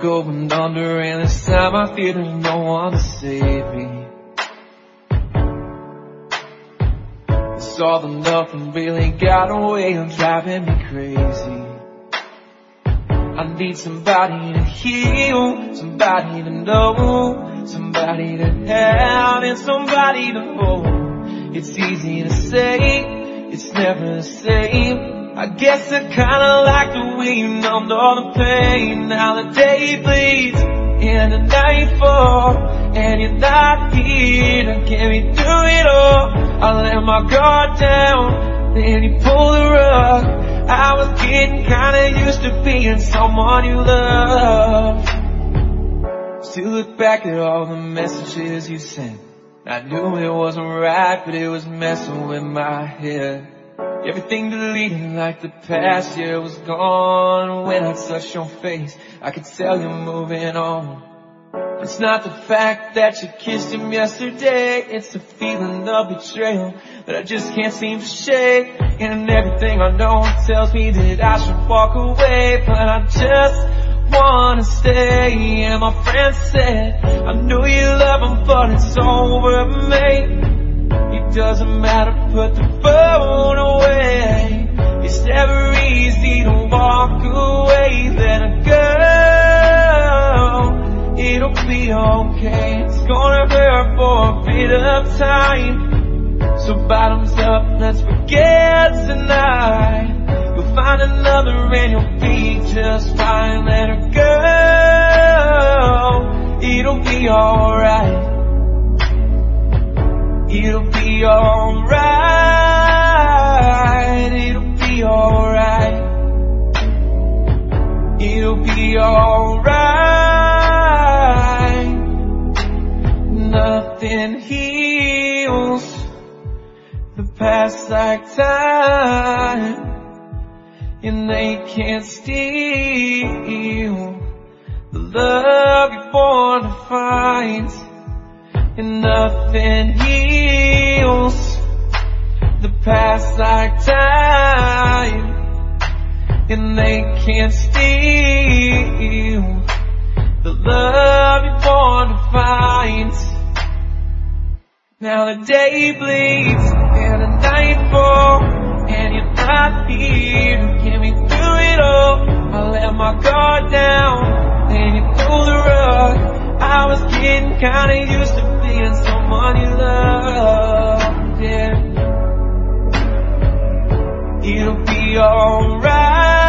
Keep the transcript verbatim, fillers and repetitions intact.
going under, and this time I feel there's no one to save me. It's all the nothing really got a way of driving me crazy. I need somebody to heal, somebody to know, somebody to have, and somebody to hold. It's easy to say, it's never the same. I guess I kinda like the way you numbed all the pain. Now the day bleeds and the night falls, and you're not here to get me through it all. I let my guard down, then you pulled the rug. I was getting kinda used to being someone you love. Still look back at all the messages you sent. I knew it wasn't right, but it was messing with my head. Everything deleted like the past year was gone. When I touched your face, I could tell you're moving on. It's not the fact that you kissed him yesterday, it's the feeling of betrayal that I just can't seem to shake. And everything I know tells me that I should walk away, but I just wanna stay. And my friend said, I know you love him, but it's over, mate. It doesn't matter, put the phone away. It's never easy to walk away. Let her go, it'll be okay. It's gonna hurt for a bit of time. So bottoms up, let's forget tonight. You'll find another and you'll be just fine. Let her go, it'll be alright. It'll be alright. It'll be alright. It'll be alright. Nothing heals the past like time, and they can't steal the love you're born to find. And nothing heals the past like time, and they can't steal the love you're born to find. Now the day bleeds and the night falls, and you're not here to get me through it all. I let my guard down, then you pulled the rug. I was getting kinda used to being someone you loved, yeah. It'll be alright.